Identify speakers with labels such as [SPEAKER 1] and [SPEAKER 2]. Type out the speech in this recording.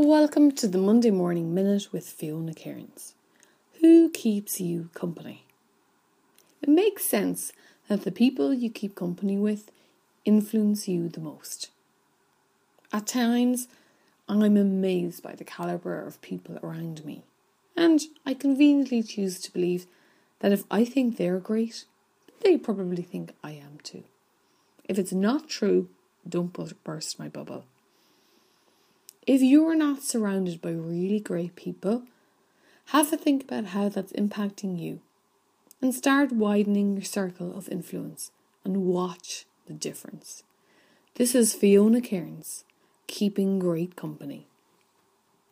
[SPEAKER 1] Welcome to the Monday Morning Minute with Fiona Cairns. Who keeps you company? It makes sense that the people you keep company with influence you the most. At times, I'm amazed by the calibre of people around me, and I conveniently choose to believe that if I think they're great, they probably think I am too. If it's not true, don't burst my bubble. If you're not surrounded by really great people, have a think about how that's impacting you and start widening your circle of influence and watch the difference. This is Fiona Cairns, keeping great company.